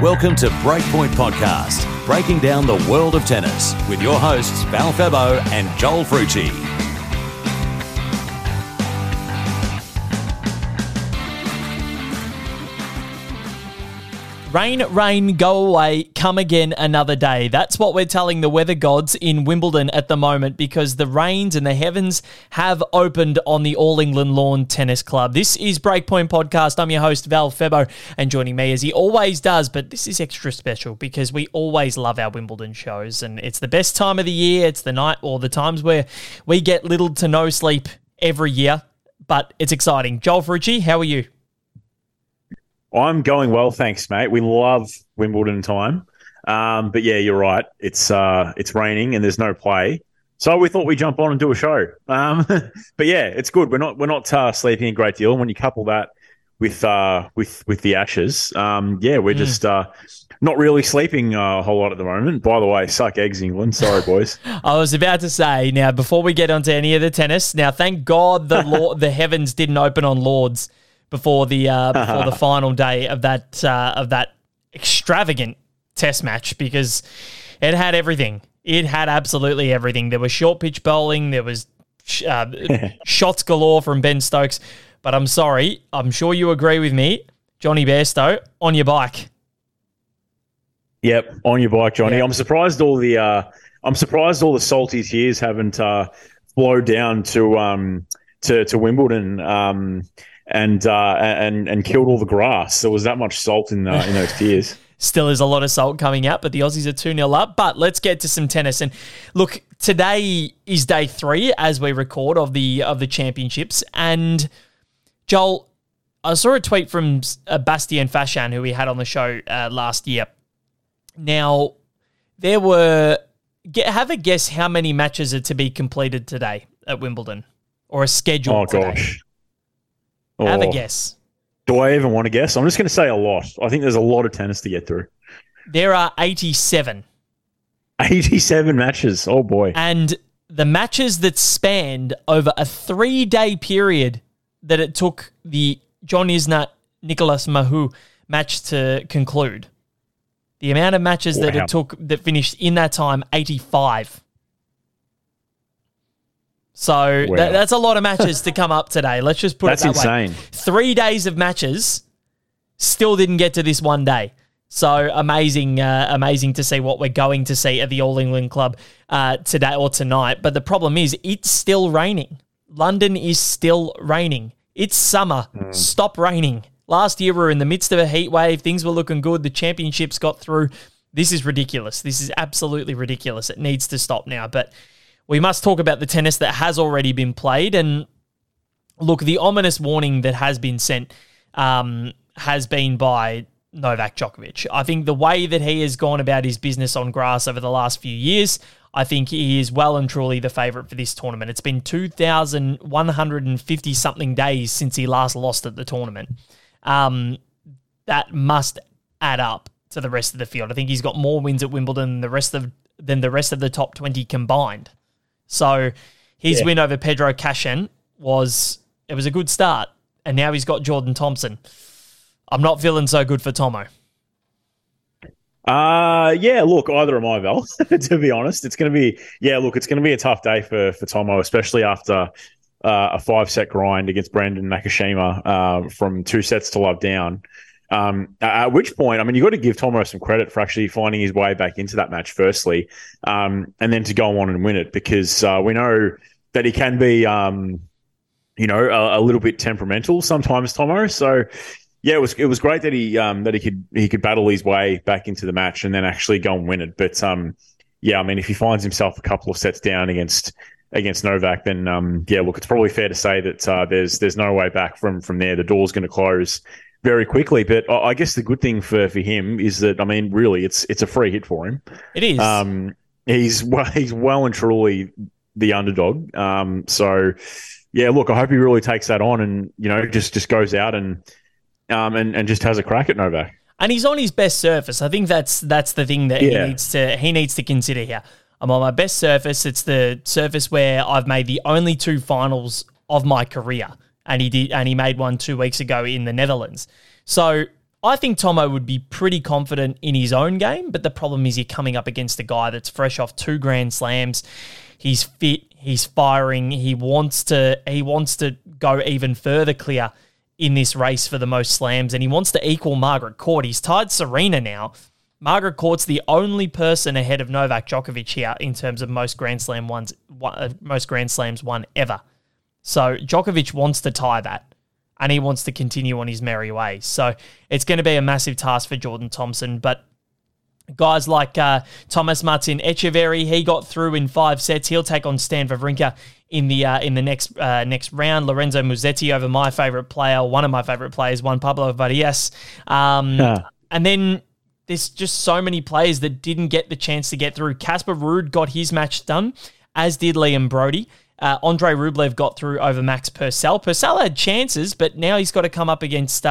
Welcome to Breakpoint Podcast, breaking down the world of tennis with your hosts Val Febo and Joel Frucci. Rain, rain, go away, come again another day. That's what we're telling the weather gods in Wimbledon at the moment because the rains and the heavens have opened on the All England Lawn Tennis Club. This is Breakpoint Podcast. I'm your host, Val Febo, and joining me as he always does, but this is extra special because we always love our Wimbledon shows and it's the best time of the year. It's the night or the times where we get little to no sleep every year, but it's exciting. Joel Frucci, how are you? I'm going well, thanks, mate. We love Wimbledon time. But yeah, you're right. It's raining and there's no play. So we thought we'd jump on and do a show. But yeah, it's good. We're not sleeping a great deal. And when you couple that with the Ashes, we're just not really sleeping a whole lot at the moment. By the way, suck eggs, England. Sorry, boys. I was about to say, now, before we get onto any of the tennis, now, thank God the heavens didn't open on Lords before the final day of that extravagant test match because it had everything. It had absolutely everything. There was short pitch bowling. There was shots galore from Ben Stokes. But I'm sorry, I'm sure you agree with me, Johnny Bairstow, on your bike. Yep, on your bike, Johnny. Yep. I'm surprised all the salty tears haven't flowed down to Wimbledon. And killed all the grass. There was that much salt in those tears. Still is a lot of salt coming out, but the Aussies are 2-0 up. But let's get to some tennis. And look, today is day 3 as we record of the championships. And Joel, I saw a tweet from Bastien Fachan, who we had on the show last year. Now, have a guess how many matches are to be completed today at Wimbledon or are scheduled today. Gosh. Have a guess. Do I even want to guess? I'm just going to say a lot. I think there's a lot of tennis to get through. There are 87. 87 matches. Oh, boy. And the matches that spanned over a 3-day period that it took the John Isner, Nicolas Mahut match to conclude. The amount of matches that it took that finished in that time, 85. So that's a lot of matches to come up today. Let's just put it that way. That's insane. 3 days of matches, still didn't get to this one day. So amazing to see what we're going to see at the All England Club today or tonight. But the problem is it's still raining. London is still raining. It's summer. Stop raining. Last year we were in the midst of a heat wave. Things were looking good. The championships got through. This is ridiculous. This is absolutely ridiculous. It needs to stop now. But we must talk about the tennis that has already been played. And look, the ominous warning that has been sent has been by Novak Djokovic. I think the way that he has gone about his business on grass over the last few years, I think he is well and truly the favourite for this tournament. It's been 2,150-something days since he last lost at the tournament. That must add up to the rest of the field. I think he's got more wins at Wimbledon than the rest of the top 20 combined. So his win over Pedro Cachin was a good start, and now he's got Jordan Thompson. I'm not feeling so good for Tomo. Look, either am I, Val, to be honest. It's going to be a tough day for Tomo, especially after a 5-set grind against Brandon Nakashima from 2 sets to love down. At which point, I mean, you've got to give Tomo some credit for actually finding his way back into that match, firstly, and then to go on and win it, because we know that he can be, a little bit temperamental sometimes, Tomo. So, yeah, it was great that he could battle his way back into the match and then actually go and win it. But if he finds himself a couple of sets down against Novak, then it's probably fair to say that there's no way back from there. The door's going to close very quickly. But I guess the good thing for him is that, I mean, really, it's a free hit for him. It is. He's well and truly the underdog. So yeah, look, I hope he really takes that on and just goes out and just has a crack at Novak. And he's on his best surface. I think that's the thing that he needs to consider here. I'm on my best surface. It's the surface where I've made the only 2 finals of my career. And he made one 2 weeks ago in the Netherlands. So I think Tomo would be pretty confident in his own game, but the problem is you're coming up against a guy that's fresh off 2 Grand Slams. He's fit, he's firing, he wants to go even further clear in this race for the most slams, and he wants to equal Margaret Court. He's tied Serena now. Margaret Court's the only person ahead of Novak Djokovic here in terms of most Grand Slams won ever. So Djokovic wants to tie that, and he wants to continue on his merry way. So it's going to be a massive task for Jordan Thompson. But guys like Thomas Martin Echeverry, he got through in 5 sets. He'll take on Stan Wawrinka in the next round. Lorenzo Musetti over my favourite player, one of my favourite players, Juan Pablo Varillas. And then there's just so many players that didn't get the chance to get through. Casper Ruud got his match done, as did Liam Brody. Andrei Rublev got through over Max Purcell. Purcell had chances, but now he's got to come up against...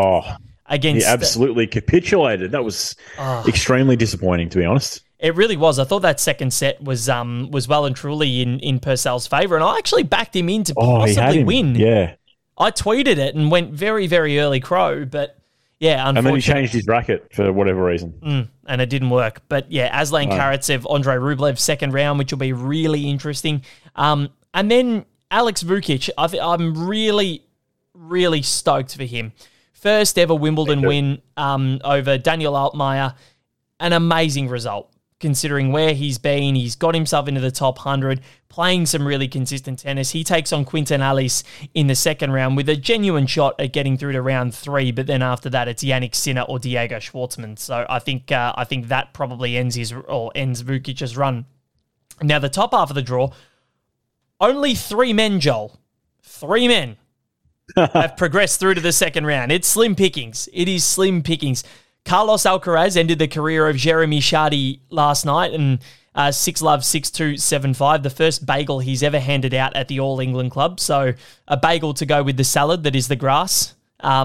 he absolutely capitulated. That was extremely disappointing, to be honest. It really was. I thought that second set was well and truly in Purcell's favour, and I actually backed him in to possibly win. Yeah. I tweeted it and went very, very early crow, but yeah, unfortunately. And then he changed his racket for whatever reason. And it didn't work. But yeah, Aslan Karatsev, Andrei Rublev, second round, which will be really interesting. And then Alex Vukic, I'm really, really stoked for him. First ever Wimbledon win over Daniel Altmaier. An amazing result, considering where he's been. He's got himself into the top 100, playing some really consistent tennis. He takes on Quinton Alice in the second round with a genuine shot at getting through to round 3, but then after that, it's Yannick Sinner or Diego Schwartzman. So I think that probably ends Vukic's run. Now, the top half of the draw, only 3 men, Joel. 3 men have progressed through to the second round. It's slim pickings. It is slim pickings. Carlos Alcaraz ended the career of Jeremy Chardy last night and 6-love, 6-2, 7-5, the first bagel he's ever handed out at the All England Club. So a bagel to go with the salad that is the grass.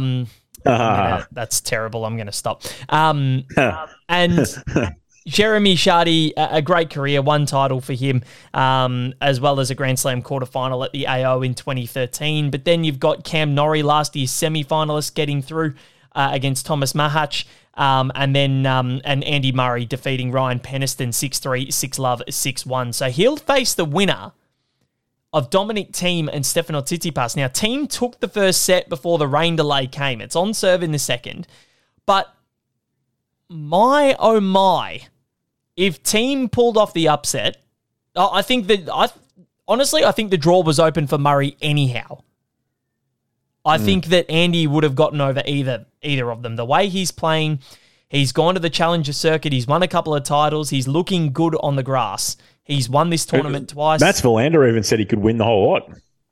That's terrible. I'm going to stop. And Jeremy Chardy, a great career, 1 title for him, as well as a Grand Slam quarterfinal at the AO in 2013. But then you've got Cam Norrie, last year's semi-finalist, getting through against Thomas Mahach, and Andy Murray defeating Ryan Peniston 6-3, 6-love, 6-1. So he'll face the winner of Dominic Thiem and Stefano Tsitsipas. Now, Thiem took the first set before the rain delay came. It's on serve in the second. But my, oh my, if Thiem pulled off the upset, I think the draw was open for Murray anyhow. I think that Andy would have gotten over either of them. The way he's playing, he's gone to the Challenger circuit. He's won a couple of titles. He's looking good on the grass. He's won this tournament twice. Mats Wilander even said he could win the whole lot.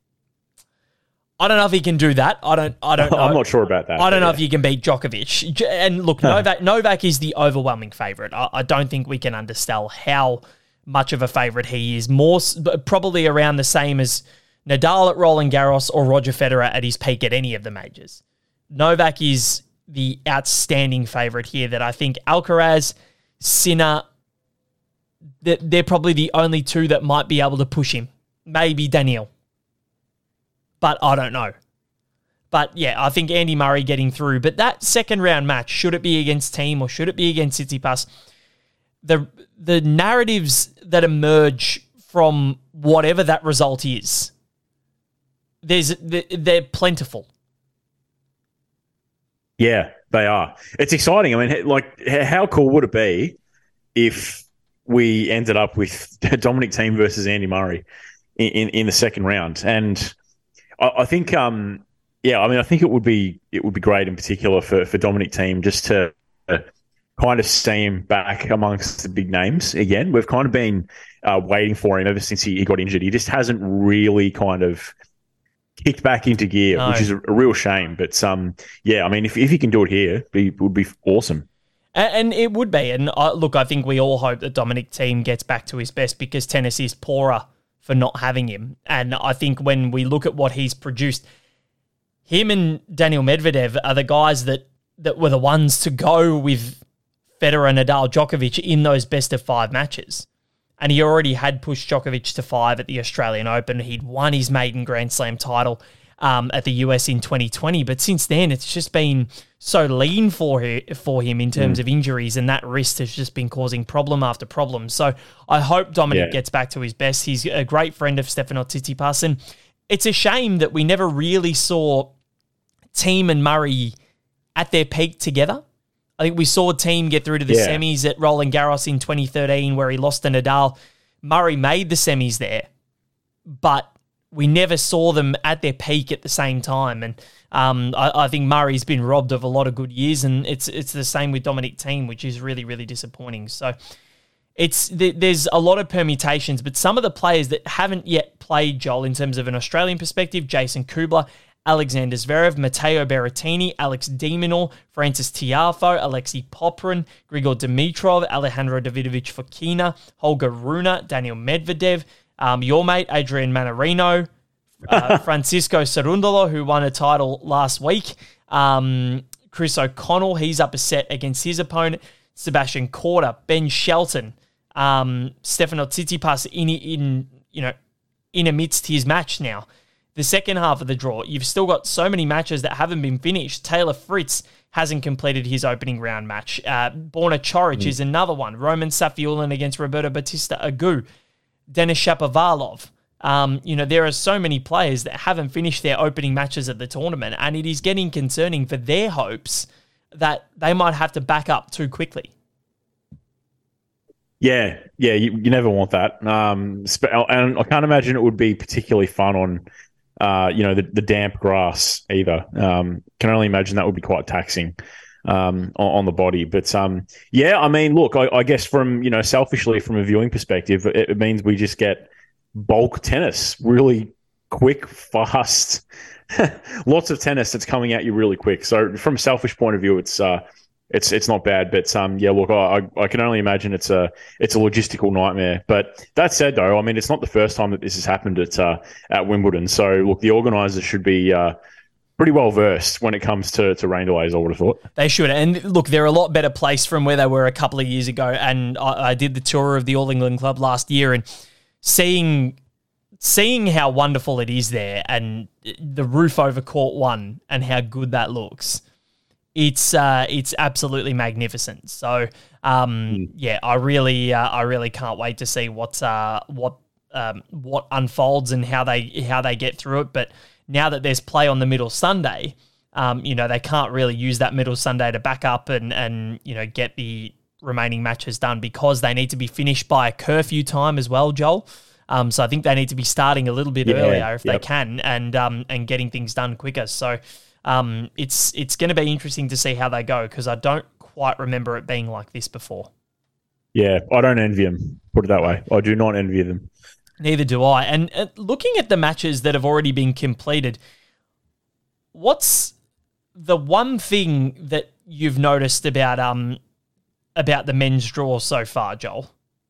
I don't know if he can do that. I don't know. I'm not sure about that. I don't know if you can beat Djokovic. And look, Novak is the overwhelming favourite. I don't think we can undersell how much of a favourite he is. More probably around the same as Nadal at Roland Garros or Roger Federer at his peak at any of the majors. Novak is the outstanding favourite here that I think Alcaraz, Sinner, they're probably the only 2 that might be able to push him. Maybe Daniel. But I don't know. But yeah, I think Andy Murray getting through. But that second round match, should it be against Thiem or should it be against Tsitsipas? The narratives that emerge from whatever that result is, they're plentiful. Yeah, they are. It's exciting. I mean, like, how cool would it be if we ended up with Dominic Thiem versus Andy Murray in the second round? And I think, I think it would be great in particular for Dominic Thiem just to kind of see him back amongst the big names again. We've kind of been waiting for him ever since he got injured. He just hasn't really kind of kicked back into gear, which is a real shame. But I mean, if he can do it here, it would be awesome. And it would be. And look, I think we all hope that Dominic Thiem gets back to his best because tennis is poorer for not having him. And I think when we look at what he's produced, him and Daniel Medvedev are the guys that were the ones to go with Federer, Nadal, Djokovic in those best of 5 matches. And he already had pushed Djokovic to 5 at the Australian Open. He'd won his maiden Grand Slam title at the US in 2020. But since then, it's just been so lean for him in terms of injuries, and that wrist has just been causing problem after problem. So I hope Dominic gets back to his best. He's a great friend of Stefanos Tsitsipas, and it's a shame that we never really saw Thiem and Murray at their peak together. I think we saw Thiem get through to the semis at Roland Garros in 2013 where he lost to Nadal. Murray made the semis there, but we never saw them at their peak at the same time. And I think Murray's been robbed of a lot of good years, and it's the same with Dominic Thiem, which is really, really disappointing. So there's a lot of permutations, but some of the players that haven't yet played, Joel, in terms of an Australian perspective, Jason Kubler, Alexander Zverev, Matteo Berrettini, Alex de Minaur, Francis Tiafoe, Alexei Popyrin, Grigor Dimitrov, Alejandro Davidovich Fokina, Holger Rune, Daniel Medvedev, your mate Adrian Manarino, Francisco Cerundolo, who won a title last week, Chris O'Connell, he's up a set against his opponent, Sebastian Korda, Ben Shelton, Stefanos Tsitsipas in amidst his match now. The second half of the draw, you've still got so many matches that haven't been finished. Taylor Fritz hasn't completed his opening round match. Borna Coric is another one. Roman Safiullin against Roberto Bautista Agut. Denis Shapovalov. There are so many players that haven't finished their opening matches at the tournament, and it is getting concerning for their hopes that they might have to back up too quickly. Yeah, you never want that. And I can't imagine it would be particularly fun on the damp grass either. Can only imagine that would be quite taxing on the body. But I mean, look, I guess from selfishly from a viewing perspective, it means we just get bulk tennis, really quick, fast, lots of tennis that's coming at you really quick. So from a selfish point of view, it's not bad. But look, I can only imagine it's a logistical nightmare. But that said, though, I mean, it's not the first time that this has happened at Wimbledon. So look, the organisers should be pretty well versed when it comes to rain delays, I would have thought. They should. And look, they're a lot better placed from where they were a couple of years ago. And I did the tour of the All England Club last year, and seeing how wonderful it is there, and the roof over court one, and how good that looks. It's absolutely magnificent. So I really can't wait to see what unfolds and how they get through it. But now that there's play on the middle Sunday, they can't really use that middle Sunday to back up and get the remaining matches done, because they need to be finished by a curfew time as well, Joel. So I think they need to be starting a little bit earlier if they can, and getting things done quicker. So it's going to be interesting to see how they go, because I don't quite remember it being like this before. Yeah, I don't envy them, put it that way. I do not envy them. Neither do I. And looking at the matches that have already been completed, what's the one thing that you've noticed about the men's draw so far, Joel?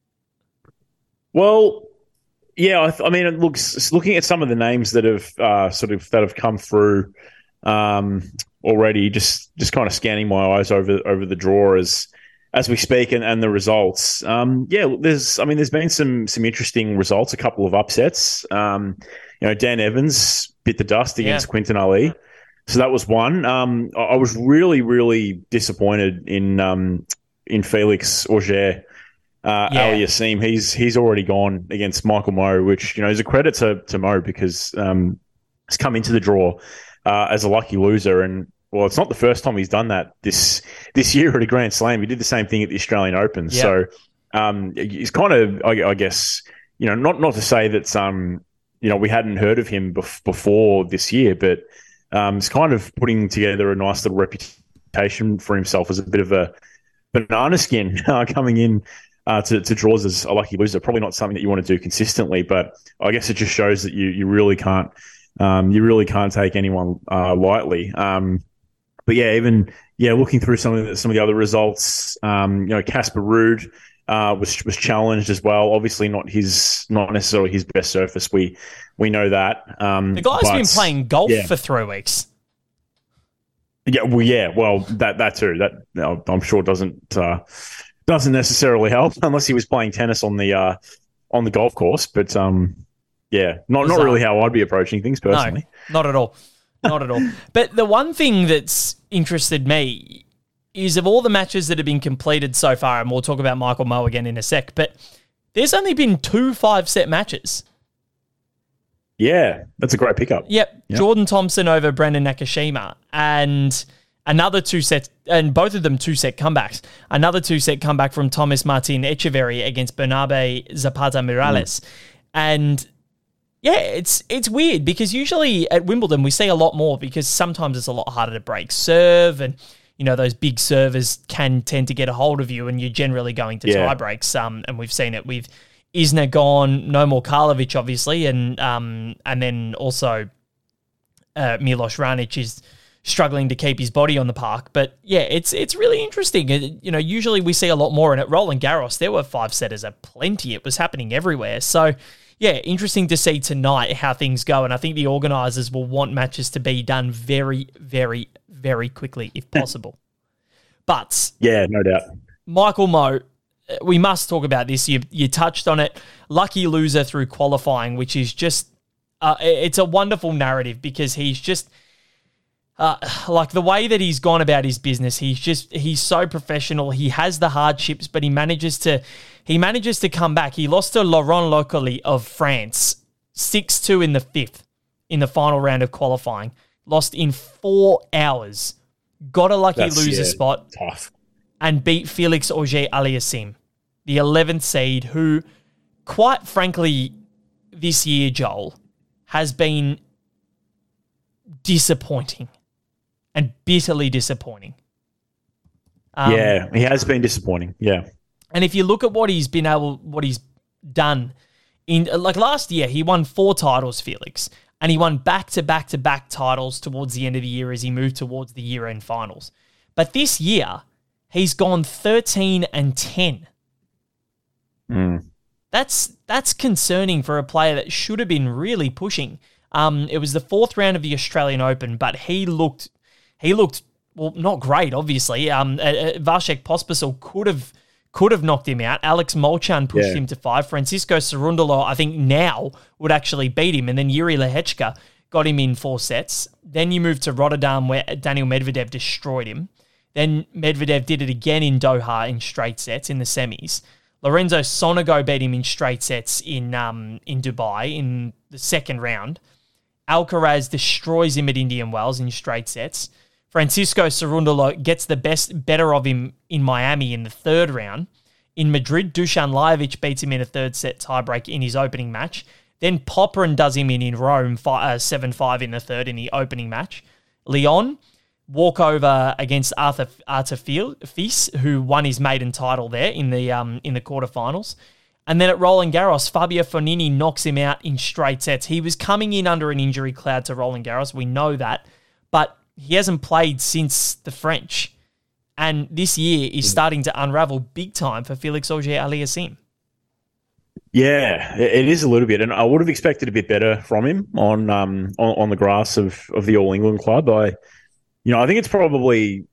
Well, yeah, I mean, it looks, looking at some of the names that have that have come through already, just kind of scanning my eyes over the draw as we speak, and the results. There's been some interesting results, a couple of upsets. Dan Evans bit the dust against Quinton Ali, so that was one. I was really, really disappointed in Felix Auger Aliassime. He's already gone against Michael Mmoh, which is a credit to Mmoh, because he's come into the draw as a lucky loser, and well, it's not the first time he's done that this year at a Grand Slam. He did the same thing at the Australian Open. Yep. So he's kind of, I guess, not to say that we hadn't heard of him before this year, but he's kind of putting together a nice little reputation for himself as a bit of a banana skin coming in to draws as a lucky loser. Probably not something that you want to do consistently, but I guess it just shows that you really can't take anyone lightly. Looking through some of the other results, Casper Ruud was challenged as well. Obviously, not necessarily his best surface. We know that. The guy's been playing golf for 3 weeks. Well, that too. That I'm sure doesn't necessarily help, unless he was playing tennis on the golf course. But yeah, not really how I'd be approaching things personally. No, not at all. Not at all. But the one thing that's interested me is of all the matches that have been completed so far, and we'll talk about Michael Moe again in a sec, but there's only been 2 5-set matches. Yeah, that's a great pickup. Yep. Jordan Thompson over Brendan Nakashima, and another 2 sets, and both of them 2-set comebacks. Another 2-set comeback from Thomas Martin Echeverry against Bernabe Zapata Miralles. And yeah, it's weird because usually at Wimbledon we see a lot more because sometimes it's a lot harder to break serve, and those big servers can tend to get a hold of you, and you're generally going to tie breaks. And we've seen it with Isner gone, no more Karlovic, obviously, and then also Milos Raonic is struggling to keep his body on the park. But yeah, it's really interesting. Usually we see a lot more, and at Roland Garros there were 5-setters aplenty. It was happening everywhere. So yeah, interesting to see tonight how things go, and I think the organisers will want matches to be done very, very, very quickly if possible. But yeah, no doubt. Michael Moe, we must talk about this. You touched on it. Lucky loser through qualifying, which is just it's a wonderful narrative because he's just like the way that he's gone about his business. He's so professional. He has the hardships, but he manages to come back. He lost to Laurent Locoli of France 6-2 in the 5th in the final round of qualifying. Lost in 4 hours. Got a lucky loser spot. Tough. And beat Felix Auger-Aliassime, the 11th seed, who, quite frankly, this year, Joel, has been disappointing and bitterly disappointing. Yeah, he has been disappointing, yeah. And if you look at what he's done, in like last year, he won 4 titles, Felix, and he won back-to-back-to-back titles towards the end of the year as he moved towards the year-end finals. But this year, he's gone 13-10. That's concerning for a player that should have been really pushing. It was the 4th round of the Australian Open, but he looked well, not great, obviously. Vasek Pospisil could have knocked him out. Alex Molchan pushed him to 5. Francisco Cerundolo, I think now, would actually beat him. And then Yuri Lehechka got him in 4 sets. Then you moved to Rotterdam where Daniel Medvedev destroyed him. Then Medvedev did it again in Doha in straight sets in the semis. Lorenzo Sonego beat him in straight sets in Dubai in the 2nd round. Alcaraz destroys him at Indian Wells in straight sets. Francisco Cerundolo gets better of him in Miami in the 3rd round. In Madrid, Dusan Lajovic beats him in a 3rd set tiebreak in his opening match. Then Popyrin does him in Rome 7-5 in the 3rd in the opening match. Lyon, walkover against Arthur Fils, who won his maiden title there in the quarterfinals. And then at Roland Garros, Fabio Fognini knocks him out in straight sets. He was coming in under an injury cloud to Roland Garros. We know that. But he hasn't played since the French. And this year is starting to unravel big time for Felix Auger-Aliassime. Yeah, it is a little bit. And I would have expected a bit better from him on the grass of the All England club. I think it's probably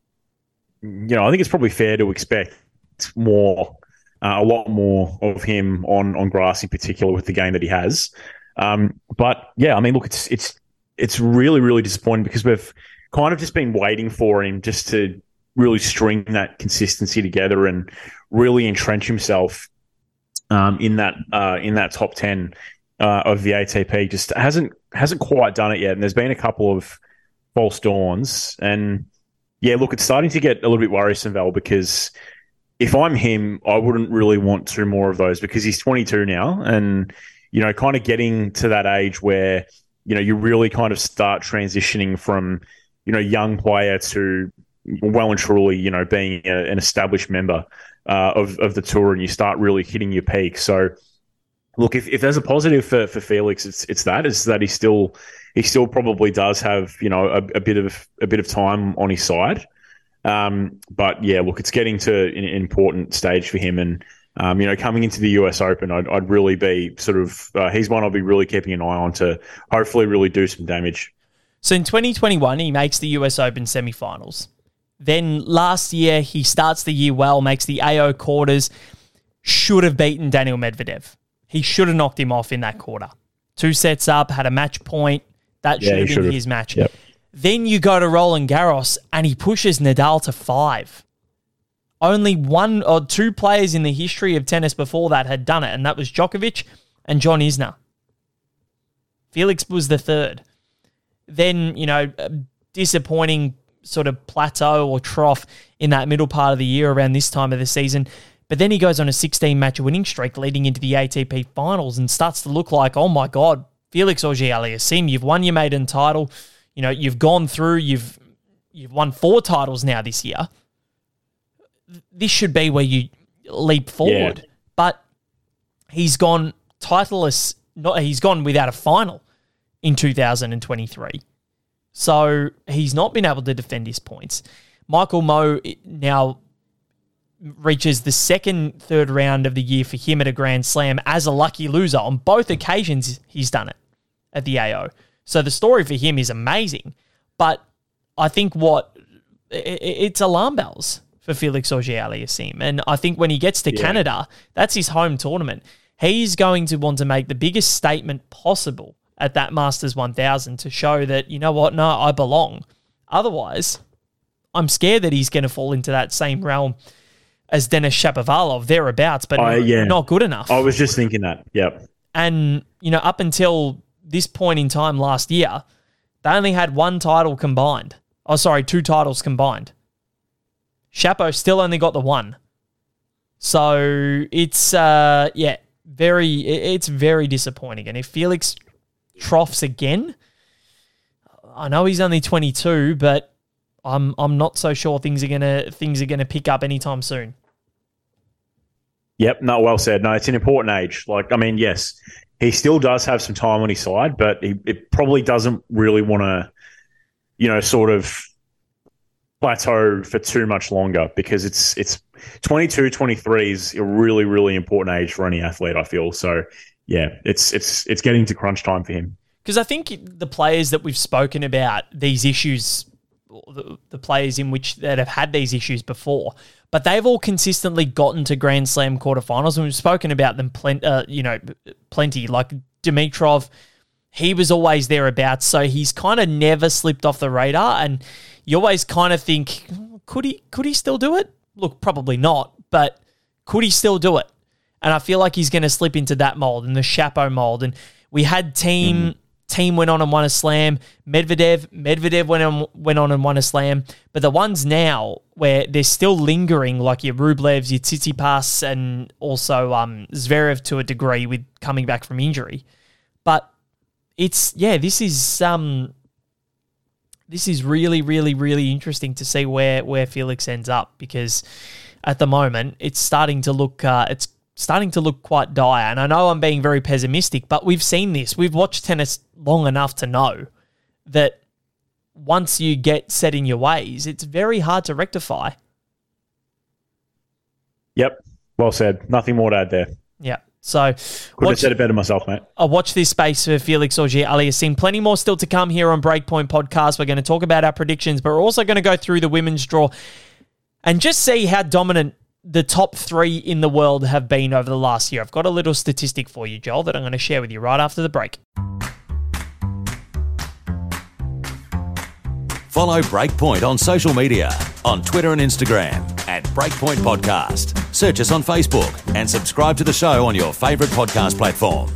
fair to expect more, a lot more of him on grass in particular with the game that he has. But yeah, I mean, look, it's really, really disappointing because we've kind of just been waiting for him just to really string that consistency together and really entrench himself in that top 10 of the ATP. Just hasn't quite done it yet, and there's been a couple of false dawns. And yeah, look, it's starting to get a little bit worrisome, Val, because if I'm him, I wouldn't really want 2 more of those because he's 22 now, and kind of getting to that age where you really kind of start transitioning from young player to well and truly being an established member of the tour, and you start really hitting your peak. So look, if there's a positive for Felix, it's that he still probably does have a bit of time on his side. But yeah, look, it's getting to an important stage for him, and coming into the US Open, I'd really be he's one I'll be really keeping an eye on to hopefully really do some damage. So in 2021, he makes the US Open semifinals. Then last year, he starts the year well, makes the AO quarters, should have beaten Daniel Medvedev. He should have knocked him off in that quarter. 2 sets up, had a match point. That should have been his match. Yep. Then you go to Roland Garros and he pushes Nadal to 5. Only 1 or 2 players in the history of tennis before that had done it, and that was Djokovic and John Isner. Felix was the third. Then, disappointing sort of plateau or trough in that middle part of the year around this time of the season. But then he goes on a 16-match winning streak leading into the ATP finals and starts to look like, oh my God, Felix Auger-Aliassime, you've won your maiden title. You've gone through, you've won 4 titles now this year. This should be where you leap forward. Yeah. But he's gone titleless, he's gone without a final in 2023. So he's not been able to defend his points. Michael Mmoh now reaches the third round of the year for him at a Grand Slam as a lucky loser. On both occasions, he's done it at the AO. So the story for him is amazing. But I think it's alarm bells for Felix Auger-Aliassime. And I think when he gets to Canada, that's his home tournament. He's going to want to make the biggest statement possible at that Masters 1000 to show that, you know what, no, I belong. Otherwise, I'm scared that he's going to fall into that same realm as Denis Shapovalov, thereabouts, but not good enough. I was just thinking that, yep. And, up until this point in time last year, they only had 1 title combined. 2 titles combined. Shapo still only got the 1. So it's, it's very disappointing. And if Felix troughs again, I know he's only 22, but I'm not so sure things are gonna pick up anytime soon. Yep, no, well said. No, it's an important age. Yes, he still does have some time on his side, but it probably doesn't really want to, sort of plateau for too much longer, because it's 22, 23 is a really, really important age for any athlete, I feel. So yeah, it's getting to crunch time for him. Because I think the players that we've spoken about, these issues, the players that have had these issues before, but they've all consistently gotten to Grand Slam quarterfinals, and we've spoken about them plenty. Like Dimitrov, he was always thereabouts, so he's kind of never slipped off the radar, and you always kind of think, could he still do it? Look, probably not, but could he still do it? And I feel like he's going to slip into that mold, and the Shapo mold. And we had Team went on and won a slam. Medvedev went on and won a slam. But the ones now where they're still lingering, like your Rublevs, your Tsitsipas, and also Zverev to a degree with coming back from injury. But this is really, really, really interesting to see where Felix ends up, because at the moment it's starting to look quite dire. And I know I'm being very pessimistic, but we've seen this. We've watched tennis long enough to know that once you get set in your ways, it's very hard to rectify. Yep. Well said. Nothing more to add there. Yeah. So couldn't have said it better myself, mate. I'll watch this space for Felix Auger-Aliassime. Plenty more still to come here on Breakpoint Podcast. We're going to talk about our predictions, but we're also going to go through the women's draw and just see how dominant the top 3 in the world have been over the last year. I've got a little statistic for you, Joel, that I'm going to share with you right after the break. Follow Breakpoint on social media, on Twitter and Instagram at Breakpoint Podcast. Search us on Facebook and subscribe to the show on your favourite podcast platform.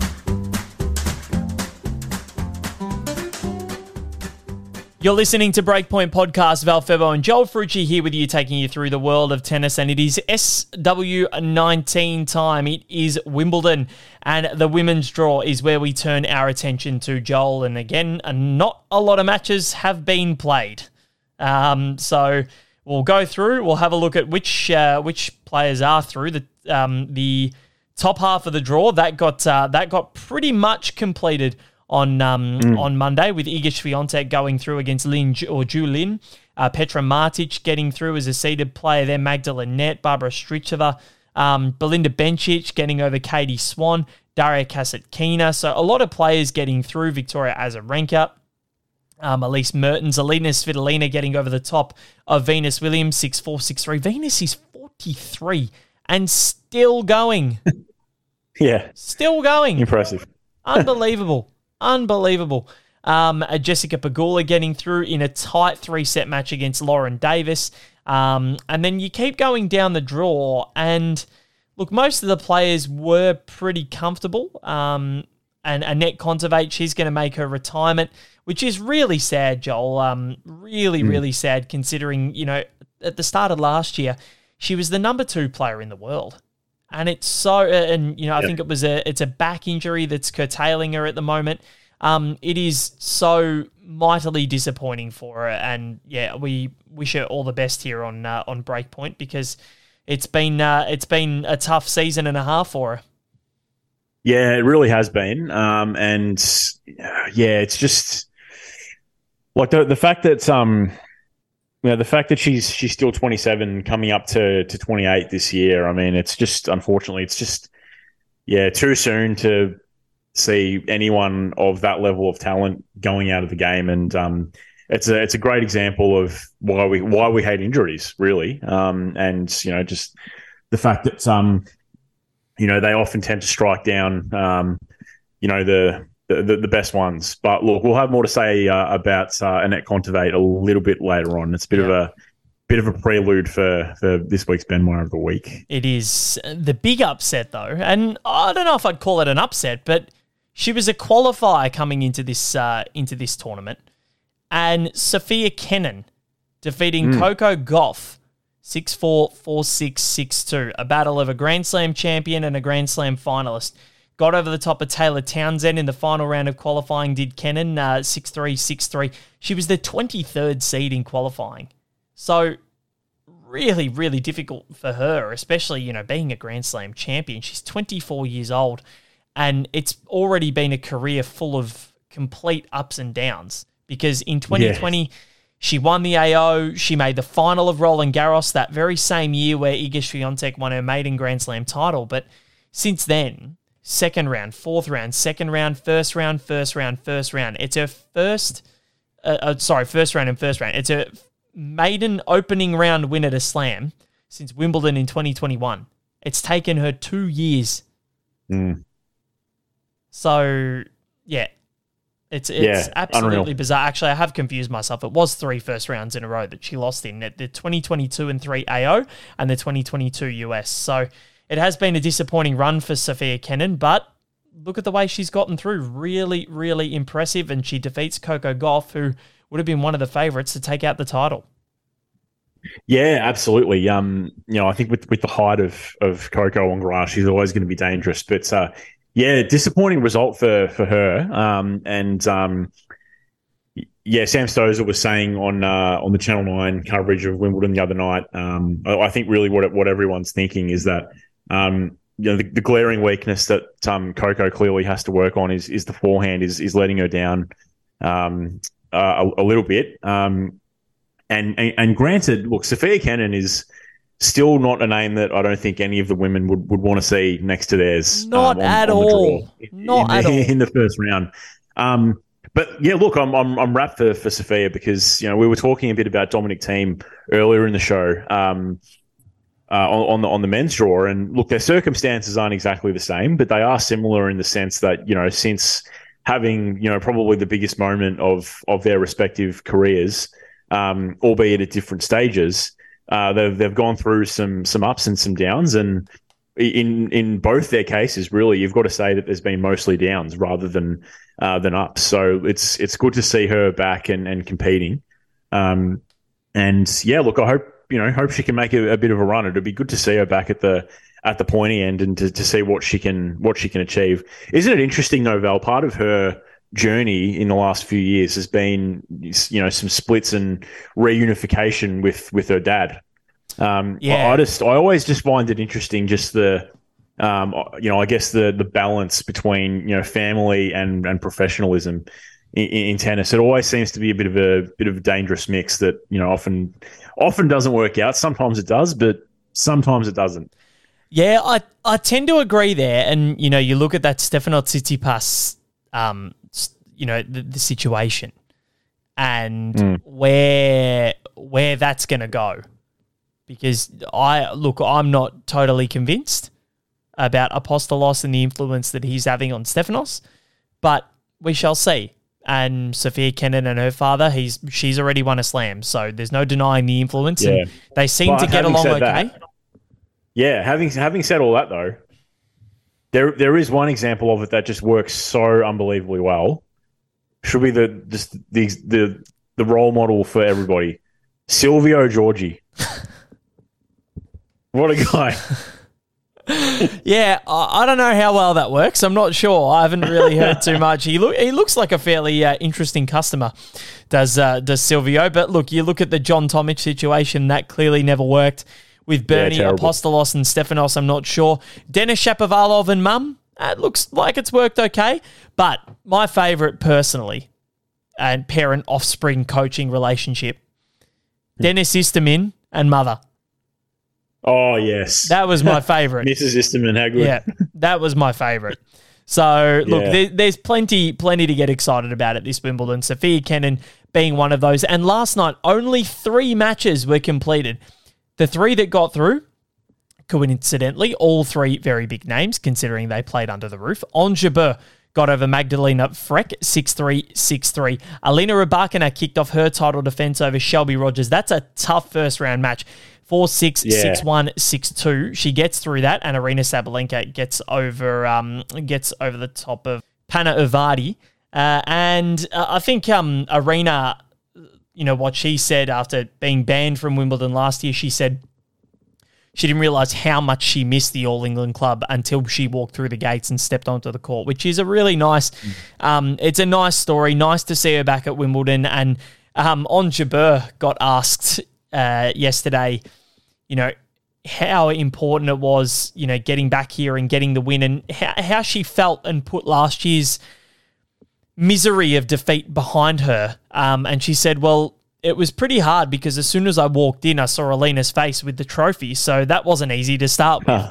You're listening to Breakpoint Podcast. Val Febo and Joel Frucci here with you, taking you through the world of tennis, and it is SW19 time. It is Wimbledon, and the women's draw is where we turn our attention to, Joel. And again, not a lot of matches have been played. So we'll go through, we'll have a look at which players are through the top half of the draw. That got pretty much completed on Monday, with Iga Swiatek going through against Ju Lin, Petra Martic getting through as a seeded player there, Magdalene Net, Barbara Strichova, Belinda Bencic getting over Katie Swan, Daria Kasatkina. So a lot of players getting through. Victoria Azarenka, Elise Mertens, Alina Svitolina getting over the top of Venus Williams, 6-4, 6-3. Venus is 43 and still going. Yeah. Still going. Impressive. Unbelievable. Jessica Pegula getting through in a tight 3-set match against Lauren Davis. And then you keep going down the draw, and look, most of the players were pretty comfortable. And Annette Kontaveit, she's going to make her retirement, which is really sad, Joel. Really sad, considering, at the start of last year, she was the number 2 player in the world. And it's so, I think it's a back injury that's curtailing her at the moment. It is so mightily disappointing for her, and we wish her all the best here on Breakpoint, because it's been a tough season and a half for her. Yeah, it really has been, it's just like the fact that the fact that she's still 27, coming up to 28 this year. I mean, it's just, unfortunately, it's just too soon to see anyone of that level of talent going out of the game, and it's a great example of why we hate injuries, really, and just the fact that they often tend to strike down the best ones. But look, we'll have more to say about Annette Kontaveit a little bit later on. It's a bit of a prelude for this week's Ben Meyer of the Week. It is the big upset, though, and I don't know if I'd call it an upset, but she was a qualifier coming into this tournament, and Sophia Kenin defeating Coco Gauff 6-4, 4-6, 6-2, a battle of a Grand Slam champion and a Grand Slam finalist. Got over the top of Taylor Townsend in the final round of qualifying, did Kenin, 6-3, 6-3. She was the 23rd seed in qualifying. So really, really difficult for her, especially, being a Grand Slam champion. She's 24 years old, and it's already been a career full of complete ups and downs, because in 2020, she won the AO. She made the final of Roland Garros that very same year where Iga Swiatek won her maiden Grand Slam title. But since then, second round, fourth round, second round, first round, first round, first round. It's her first round and first round. It's her maiden opening round win at a slam since Wimbledon in 2021. It's taken her 2 years. So, it's absolutely unreal. Bizarre. Actually, I have confused myself. It was 3 first rounds in a row that she lost in, the 2022 and 3 AO and the 2022 US. So it has been a disappointing run for Sophia Kenin, but look at the way she's gotten through. Really, really impressive, and she defeats Coco Gauff, who would have been one of the favourites to take out the title. Yeah, absolutely. I think with the height of Coco on grass, she's always going to be dangerous. But disappointing result for her. Sam Stosur was saying on the Channel 9 coverage of Wimbledon the other night. I think really what everyone's thinking is that the glaring weakness that Coco clearly has to work on is the forehand is letting her down a little bit. And granted, look, Sophia Kenin is still not a name that I don't think any of the women would want to see next to theirs. Not at all. Not at all in the first round. But yeah, look, I'm wrapped for Sophia, because we were talking a bit about Dominic Thiem earlier in the show on the men's draw, and look, their circumstances aren't exactly the same, but they are similar in the sense that since having probably the biggest moment of their respective careers, albeit at different stages. They've gone through some ups and some downs, and in both their cases, really, you've got to say that there's been mostly downs rather than ups. So it's good to see her back and competing. And yeah, look, I hope she can make a bit of a run. It'd be good to see her back at the pointy end and to see what she can achieve. Isn't it interesting though, Val? Part of her journey in the last few years has been some splits and reunification with her dad. I always just find it interesting, just the I guess the balance between family and professionalism in tennis. It always seems to be a bit of a dangerous mix that often doesn't work out. Sometimes it does, but sometimes it doesn't. Yeah, I tend to agree there. And you look at that Stefano Tsitsipas the situation and where that's going to go, because I'm not totally convinced about Apostolos and the influence that he's having on Stefanos, but we shall see. And Sophia Kenin and her father, she's already won a slam, so there's no denying the influence. Yeah. And they seem to get along okay. Having said all that though, there is one example of it that just works so unbelievably well. Should be the role model for everybody. Silvio Giorgi. What a guy. Yeah, I don't know how well that works. I'm not sure. I haven't really heard too much. He looks like a fairly interesting customer, does Silvio. But look, you look at the John Tomic situation, that clearly never worked. With Bernie, Apostolos and Stefanos, I'm not sure. Denis Shapovalov and Mum, it looks like it's worked okay. But my favourite personally, and parent-offspring coaching relationship, Dennis Istomin and mother. Oh, yes. That was my favourite. Mrs. Istomin, how good. Yeah, that was my favourite. So, look, there's plenty to get excited about at this Wimbledon. Sophia Kenin being one of those. And last night, only 3 matches were completed. The 3 that got through, coincidentally, all 3 very big names, considering they played under the roof. Ons Jabeur got over Magdalena Freck, 6-3, 6-3. Alina Rybakina kicked off her title defense over Shelby Rogers. That's a tough first-round match. 4-6, 6-1, 6-2. She gets through that, and Arina Sabalenka gets over the top of Panna Uvadi. And I think Arina, what she said after being banned from Wimbledon last year, she said she didn't realise how much she missed the All England club until she walked through the gates and stepped onto the court, which is a really nice, it's a nice story. Nice to see her back at Wimbledon. And Ons Jabeur got asked yesterday, how important it was, getting back here and getting the win, and how she felt and put last year's misery of defeat behind her. And she said, well, it was pretty hard because as soon as I walked in, I saw Alina's face with the trophy. So that wasn't easy to start with.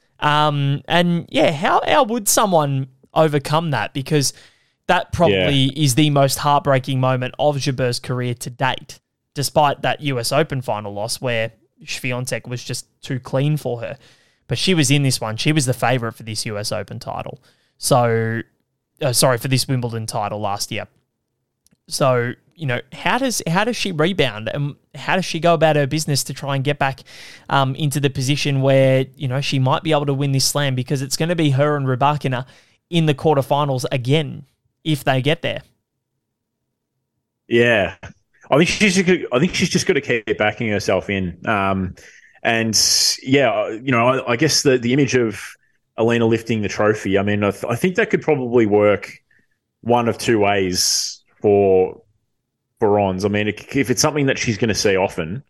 And yeah, how would someone overcome that? Because that probably is the most heartbreaking moment of Jabeur's career to date, despite that US Open final loss where Swiatek was just too clean for her. But she was in this one. She was the favourite for this US Open title. So, for this Wimbledon title last year. So, how does she rebound, and how does she go about her business to try and get back into the position where, she might be able to win this slam, because it's going to be her and Rybakina in the quarterfinals again if they get there. Yeah. I think she's just got to keep backing herself in. And yeah, I guess the image of Alina lifting the trophy, I mean, I think that could probably work one of 2 ways for Ons. I mean, if it's something that she's going to see often,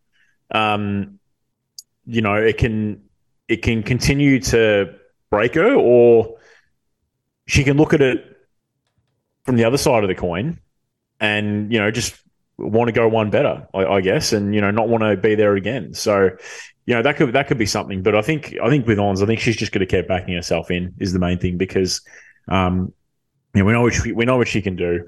it can continue to break her, or she can look at it from the other side of the coin and, just want to go one better, I guess, and, not want to be there again. So, that could be something. But I think with Ons, I think she's just going to keep backing herself in is the main thing, because, we know what she can do.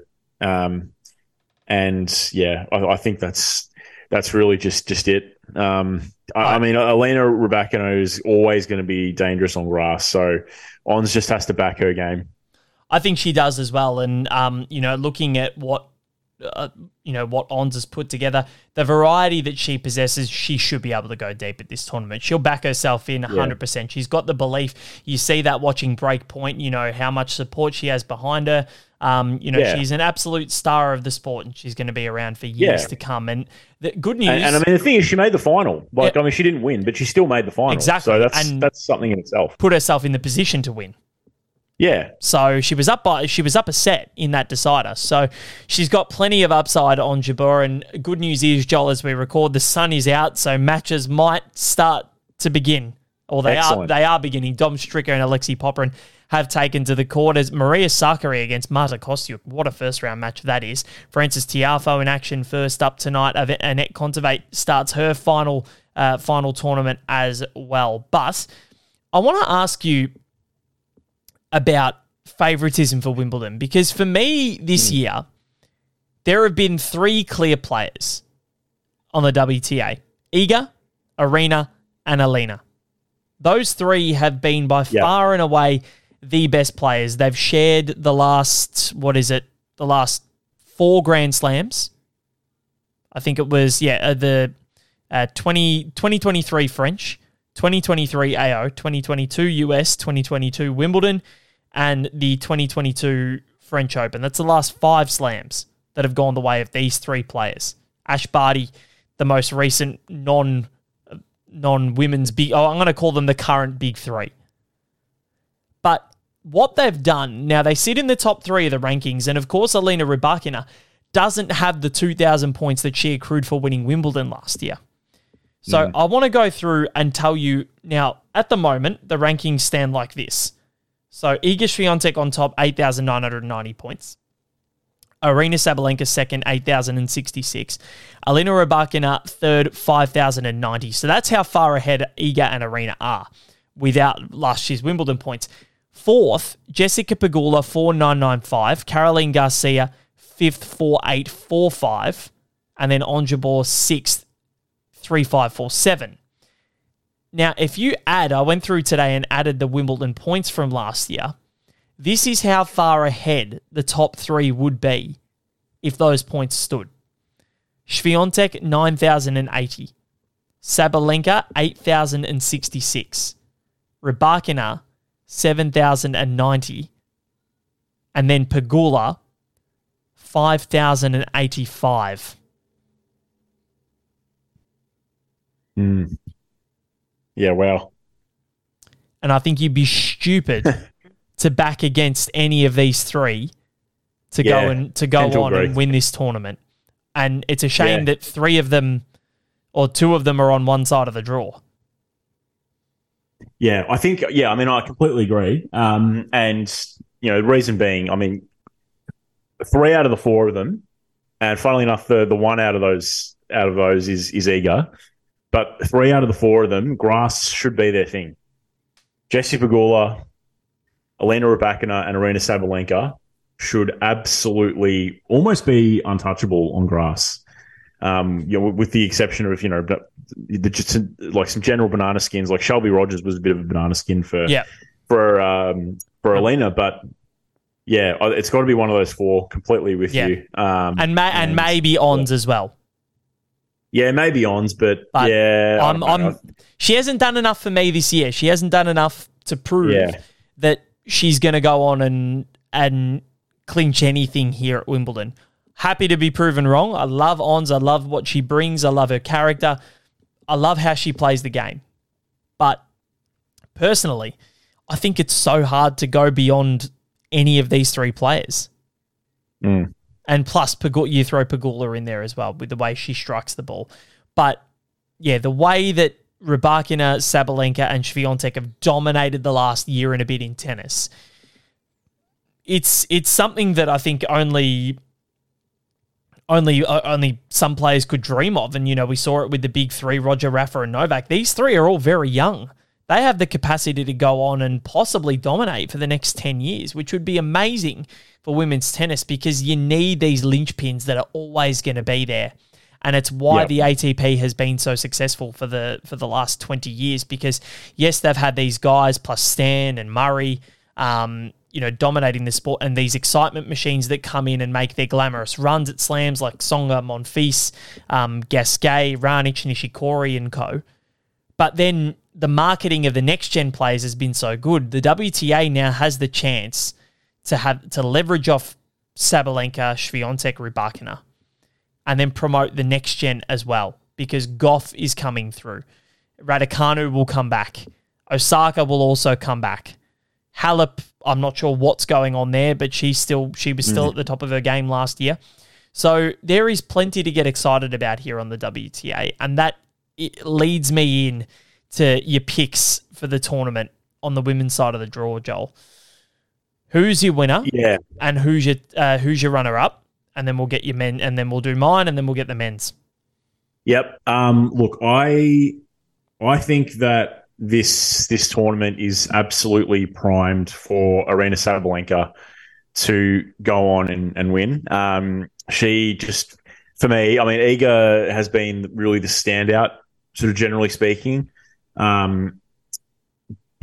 And yeah, I think that's really just it. I mean, Alina Rybakina is always going to be dangerous on grass, so Ons just has to back her game. I think she does as well. And looking at what Ons has put together, the variety that she possesses, she should be able to go deep at this tournament. She'll back herself in 100%. Yeah. She's got the belief. You see that watching Breakpoint, how much support she has behind her. She's an absolute star of the sport, and she's going to be around for years to come. And the good news... And I mean, the thing is, she made the final. I mean, she didn't win, but she still made the final. Exactly. So that's something in itself. Put herself in the position to win. Yeah. So she was up a set in that decider. So she's got plenty of upside on Jabeur. And good news is, Joel, as we record, the sun is out, so matches might start to begin. Or they are beginning. Dom Stricker and Alexei Popyrin have taken to the court as Maria Sakkari against Marta Kostyuk. What a first-round match that is. Frances Tiafoe in action first up tonight. Annette Kontaveit starts her final tournament as well. But I want to ask you about favouritism for Wimbledon, because for me this year, there have been 3 clear players on the WTA. Iga, Arena, and Alina. Those 3 have been by far and away the best players. They've shared the last 4 Grand Slams. I think it was, the 2023 French, 2023 AO, 2022 US, 2022 Wimbledon, and the 2022 French Open. That's the last 5 slams that have gone the way of these 3 players. Ash Barty, the most recent non-women's big... I'm going to call them the current big 3. But what they've done, now they sit in the top 3 of the rankings, and of course Alina Rybakina doesn't have the 2,000 points that she accrued for winning Wimbledon last year. So I want to go through and tell you, now, at the moment, the rankings stand like this. So Iga Swiatek on top, 8,990 points. Aryna Sabalenka second, 8,066. Alina Rybakina third, 5,090. So that's how far ahead Iga and Aryna are without last year's Wimbledon points. Fourth, Jessica Pegula, 4,995. Caroline Garcia, fifth, 4,845. And then Ons Jabeur, sixth, 3,547. Now, if you add, I went through today and added the Wimbledon points from last year. This is how far ahead the top 3 would be if those points stood. Swiatek, 9,080. Sabalenka, 8,066. Rybakina, 7,090. And then Pegula, 5,085. Yeah, wow. And I think you'd be stupid to back against any of these 3 to go on and win this tournament. And it's a shame that 3 of them or 2 of them are on one side of the draw. Yeah, I think, I completely agree. And, the reason being, 3 out of the 4 of them, and funnily enough, the one out of those is Iga, but 3 out of the 4 of them, grass should be their thing. Jessie Pegula, Alina Rybakina, and Aryna Sabalenka should absolutely almost be untouchable on grass. With the exception of, just like some general banana skins, like Shelby Rogers was a bit of a banana skin for Alina, but it's got to be one of those 4. Completely with you. And maybe Ons as well. Yeah, maybe Ons, but she hasn't done enough for me this year. She hasn't done enough to prove that she's going to go on and clinch anything here at Wimbledon. Happy to be proven wrong. I love Ons. I love what she brings. I love her character. I love how she plays the game. But personally, I think it's so hard to go beyond any of these 3 players. And plus, you throw Pegula in there as well with the way she strikes the ball. But, the way that Rybakina, Sabalenka, and Swiatek have dominated the last year and a bit in tennis, it's something that I think only some players could dream of. And, we saw it with the big 3, Roger, Rafa, and Novak. These 3 are all very young. They have the capacity to go on and possibly dominate for the next 10 years, which would be amazing for women's tennis because you need these linchpins that are always going to be there. And it's why the ATP has been so successful for the last 20 years because, yes, they've had these guys plus Stan and Murray, dominating the sport and these excitement machines that come in and make their glamorous runs at slams like Tsonga, Monfils, Gasquet, Raonic, Nishikori and co. But then the marketing of the next-gen players has been so good. The WTA now has the chance to leverage off Sabalenka, Swiatek, Rybakina, and then promote the next-gen as well because Goff is coming through. Raducanu will come back. Osaka will also come back. Halep, I'm not sure what's going on there, but she was still at the top of her game last year. So there is plenty to get excited about here on the WTA, and that it leads me in to your picks for the tournament on the women's side of the draw, Joel. Who's your winner? Yeah. And who's your runner-up? And then we'll get your men, and then we'll do mine, and then we'll get the men's. Yep. Look, I think that this tournament is absolutely primed for Aryna Sabalenka to go on and win. She just, for me, Iga has been really the standout, sort of generally speaking. But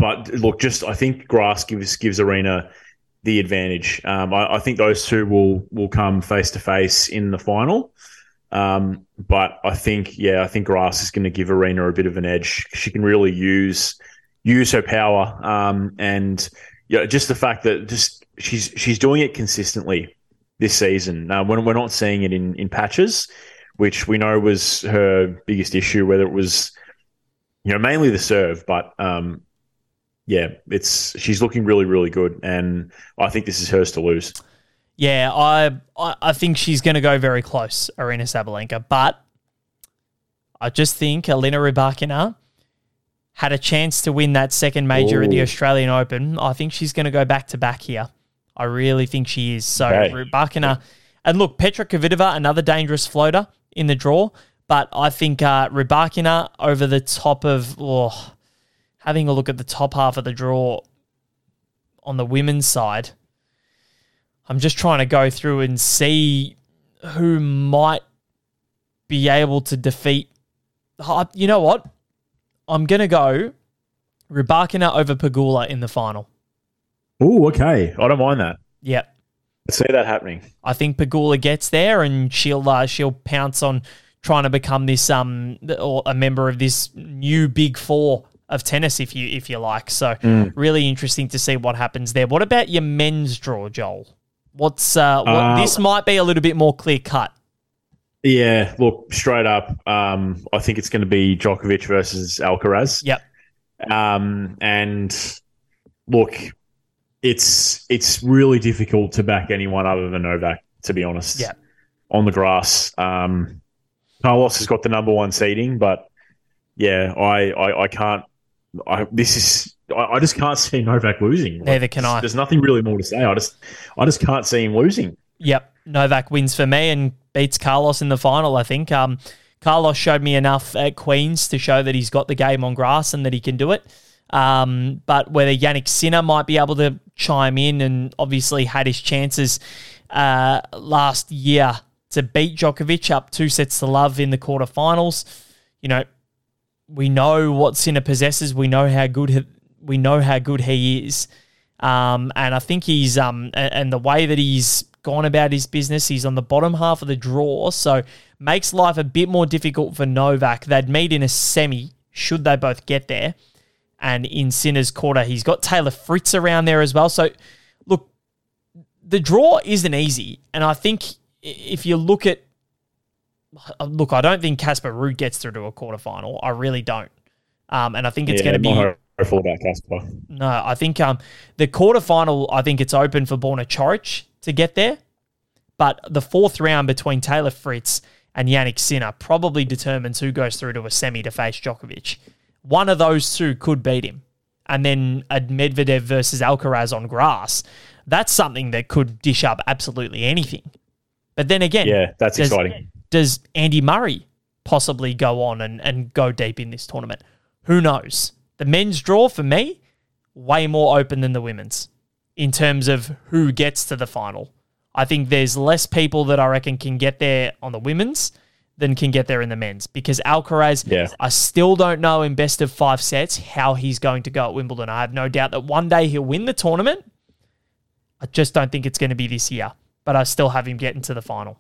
But look, I think grass gives Arena the advantage. I think those two will come face to face in the final. But I think grass is going to give Arena a bit of an edge. She can really use her power, and just the fact that she's doing it consistently this season. When we're not seeing it in patches, which we know was her biggest issue, whether it was mainly the serve, but she's looking really, really good, and I think this is hers to lose. Yeah, I think she's going to go very close, Aryna Sabalenka, but I just think Elena Rybakina had a chance to win that second major at the Australian Open. I think she's going to go back-to-back here. I really think she is. So Rybakina, and look, Petra Kvitova, another dangerous floater in the draw, but I think Rybakina over the top of, having a look at the top half of the draw on the women's side, I'm just trying to go through and see who might be able to defeat. You know what? I'm going to go Rybakina over Pegula in the final. Oh, okay. I don't mind that. Yep. I see that happening. I think Pegula gets there and she'll pounce on trying to become this or a member of this new big four of tennis, if you like. So really interesting to see what happens there. What about your men's draw, Joel? This might be a little bit more clear cut. Yeah, look, straight up, I think it's going to be Djokovic versus Alcaraz. Yep. And look, it's really difficult to back anyone other than Novak, to be honest. Yeah. On the grass. Carlos has got the number one seeding, but yeah, I can't. I just can't see Novak losing. Neither can I. There's nothing really more to say. I just can't see him losing. Yep, Novak wins for me and beats Carlos in the final, I think. Carlos showed me enough at Queen's to show that he's got the game on grass and that he can do it. But whether Jannik Sinner might be able to chime in, and obviously had his chances last year to beat Djokovic up 2-0 in the quarterfinals. We know what Sinner possesses. We know how good he is. And I think he's and the way that he's gone about his business, he's on the bottom half of the draw, so makes life a bit more difficult for Novak. They'd meet in a semi, should they both get there. And in Sinner's quarter, he's got Taylor Fritz around there as well. So, look, the draw isn't easy. And I think if you look at... Look, I don't think Casper Ruud gets through to a quarterfinal. I really don't. And I think it's going to be... hopeful about Casper. No, I think the quarterfinal, I think it's open for Borna Coric to get there. But the fourth round between Taylor Fritz and Jannik Sinner probably determines who goes through to a semi to face Djokovic. One of those two could beat him. And then a Medvedev versus Alcaraz on grass, that's something that could dish up absolutely anything. But then again... Yeah, that's exciting. Does Andy Murray possibly go on and go deep in this tournament? Who knows? The men's draw, for me, way more open than the women's in terms of who gets to the final. I think there's less people that I reckon can get there on the women's than can get there in the men's, because Alcaraz, I still don't know in best of 5 sets how he's going to go at Wimbledon. I have no doubt that one day he'll win the tournament. I just don't think it's going to be this year, but I still have him getting to the final.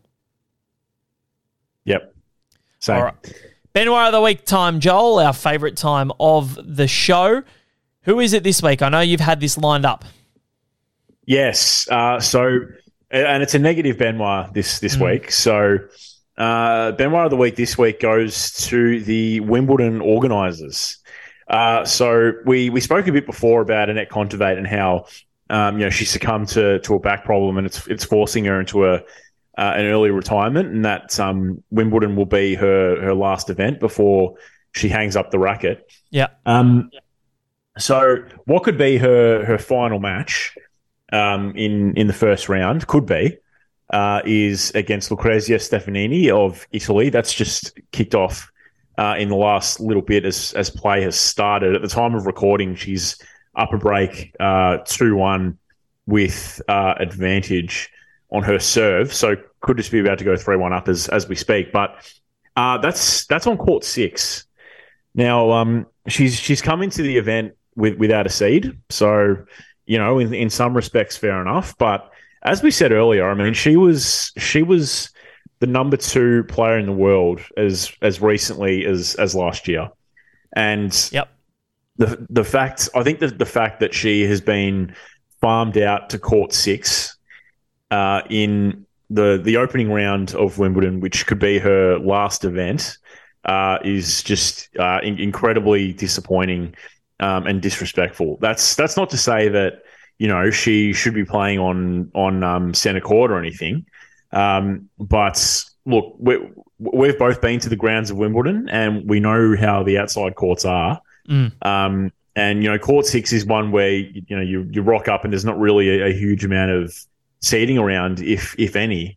Yep. Same. All right. Benoit of the Week time, Joel, our favourite time of the show. Who is it this week? I know you've had this lined up. Yes. And it's a negative Benoit this week. So Benoit of the Week this week goes to the Wimbledon organisers. So we spoke a bit before about Annette Kontaveit and how she succumbed to a back problem, and it's forcing her into an early retirement, and that Wimbledon will be her last event before she hangs up the racket. Yeah. So what could be her final match in the first round could be is against Lucrezia Stefanini of Italy. That's just kicked off in the last little bit as play has started. At the time of recording, she's up a break 2-1 with advantage on her serve, so could just be about to go 3-1 up as we speak. But that's on court 6. Now she's come into the event without a seed. So, in some respects, fair enough. But as we said earlier, I mean, she was the number 2 player in the world as recently as last year, and Yep. the fact that she has been farmed out to court 6 in the opening round of Wimbledon, which could be her last event, is just incredibly disappointing and disrespectful. That's not to say that she should be playing on centre court or anything. But look, we've both been to the grounds of Wimbledon, and we know how the outside courts are. And court 6 is one where you rock up and there's not really a huge amount of seating around, if any.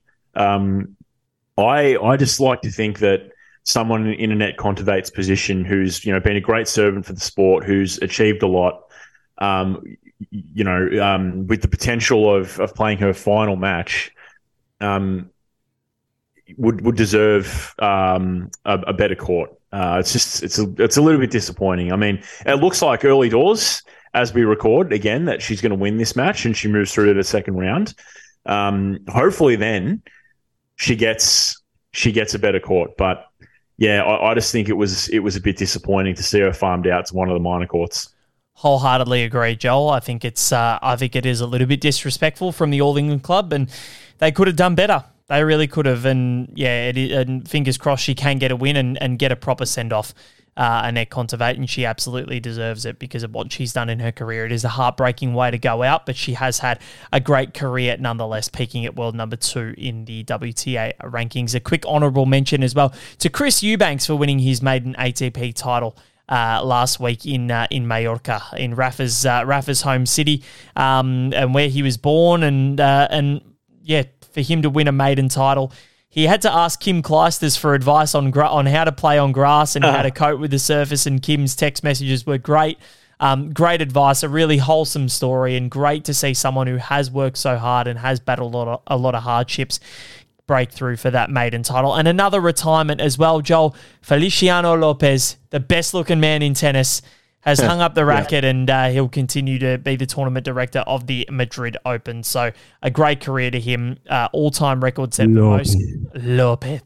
I just like to think that someone in Anett Kontaveit's position, who's been a great servant for the sport, who's achieved a lot, with the potential of playing her final match, would deserve a better court. It's a little bit disappointing. I mean, it looks like early doors as we record again that she's going to win this match and she moves through to the second round. Hopefully, then she gets a better court. But yeah, I just think it was a bit disappointing to see her farmed out to one of the minor courts. Wholeheartedly agree, Joel. I think it is a little bit disrespectful from the All England club, and they could have done better. They really could have, and and fingers crossed she can get a win and get a proper send-off, Anett Kontaveit, and she absolutely deserves it because of what she's done in her career. It is a heartbreaking way to go out, but she has had a great career nonetheless, peaking at world number 2 in the WTA rankings. A quick honourable mention as well to Chris Eubanks for winning his maiden ATP title last week in Mallorca, in Rafa's home city, and where he was born, and for him to win a maiden title, he had to ask Kim Clijsters for advice on how to play on grass and how to cope with the surface, and Kim's text messages were great. Great advice, a really wholesome story, and great to see someone who has worked so hard and has battled a lot of hardships break through for that maiden title. And another retirement as well, Joel. Feliciano Lopez, the best-looking man in tennis, has hung up the racket, and he'll continue to be the tournament director of the Madrid Open. So a great career to him. All-time record set for most... Lopez.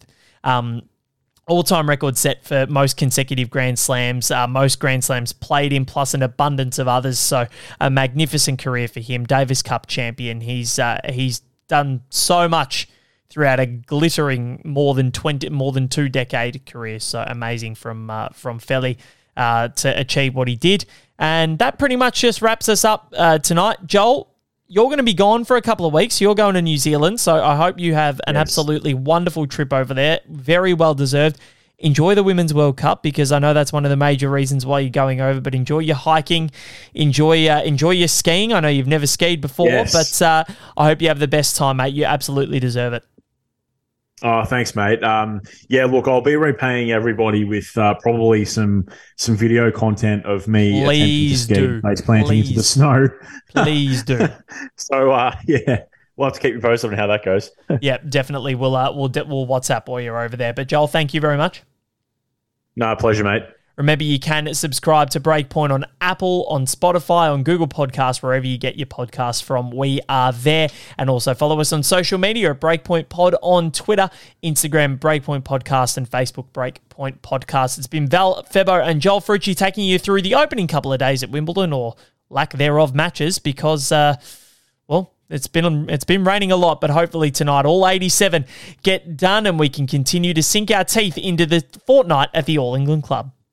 All-time record set for most consecutive Grand Slams, most Grand Slams played in, plus an abundance of others. So a magnificent career for him. Davis Cup champion. He's done so much throughout a glittering more than 2-decade career. So amazing from Feli to achieve what he did. And that pretty much just wraps us up tonight. Joel, you're going to be gone for a couple of weeks. You're going to New Zealand, so I hope you have an absolutely wonderful trip over there. Very well deserved. Enjoy the Women's World Cup, because I know that's one of the major reasons why you're going over, but enjoy your hiking, enjoy your skiing. I know you've never skied before, but I hope you have the best time, mate. You absolutely deserve it. Oh, thanks, mate. Look, I'll be repaying everybody with probably some video content of me Please attempting to ski, face planting into the snow. Please do. So, we'll have to keep you posted on how that goes. Yeah, definitely. We'll WhatsApp while you're over there. But Joel, thank you very much. No, pleasure, mate. Remember, you can subscribe to Breakpoint on Apple, on Spotify, on Google Podcasts, wherever you get your podcasts from. We are there. And also follow us on social media at Breakpoint Pod on Twitter, Instagram, Breakpoint Podcast, and Facebook, Breakpoint Podcast. It's been Val Febo and Joel Frucci taking you through the opening couple of days at Wimbledon, or lack thereof matches, because, it's been raining a lot, but hopefully tonight all 87 get done and we can continue to sink our teeth into the fortnight at the All England Club.